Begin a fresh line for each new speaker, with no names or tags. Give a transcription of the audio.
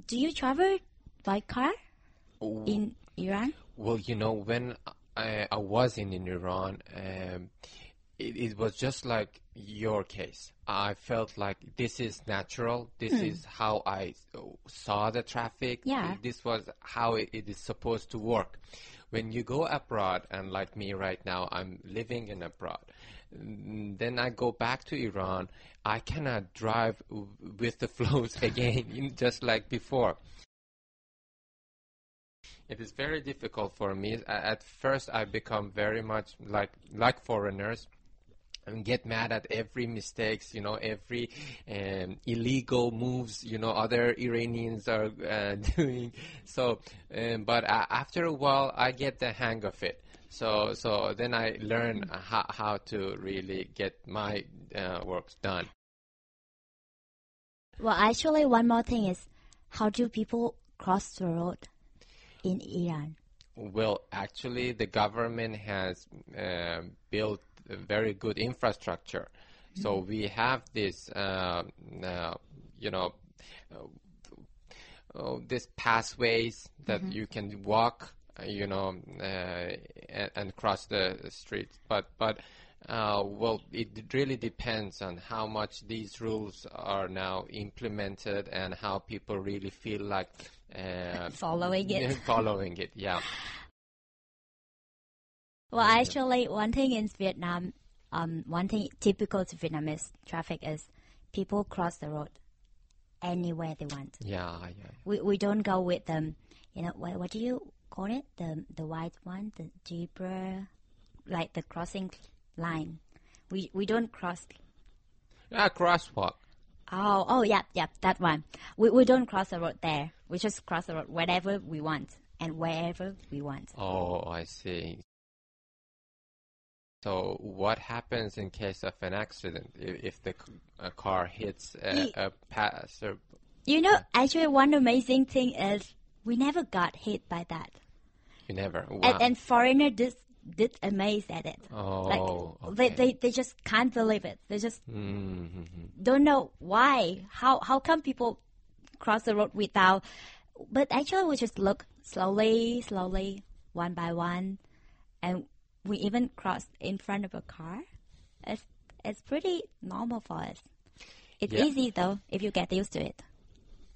Do you travel by car
Oh,
in Iran?
well, when I was in Iran, it was just like your case. I felt like this is natural. This is how I saw the traffic.
Yeah.
This was how it is supposed to work. When you go abroad, and like me right now, I'm living in abroad. Then I go back to Iran. I cannot drive with the flows again, just like before. It is very difficult for me. At first, I become very much like foreigners and get mad at every mistakes, every illegal moves, other Iranians are doing. So, but after a while, I get the hang of it. So then I learn how to really get my works done.
Well, actually, one more thing is, how do people cross the road in Iran?
Well, actually, the government has built a very good infrastructure. So we have this, you know, this pathways that you can walk, and cross the street. But well, it really depends on how much these rules are now implemented and how people really feel like
Following it.
following it. Yeah.
Well, actually, one thing in Vietnam, one thing typical to Vietnamese traffic is people cross the road anywhere they want.
Yeah.
We don't go with them. What do you call it? The white one, the zebra, like the crossing line. We don't cross.
Yeah, crosswalk.
Oh, yeah, that one. We don't cross the road there. We just cross the road wherever we want and wherever we want.
Oh, I see. So what happens in case of an accident if the car hits a passer?
Actually, one amazing thing is we never got hit by that.
You never. Wow.
And foreigner did amazed at it.
Oh,
like
okay.
they just can't believe it. They just
Mm-hmm.
don't know why. How come people cross the road without? But actually, we just look slowly, one by one, and we even crossed in front of a car. It's pretty normal for us. It's
Yeah.
easy though if you get used to it.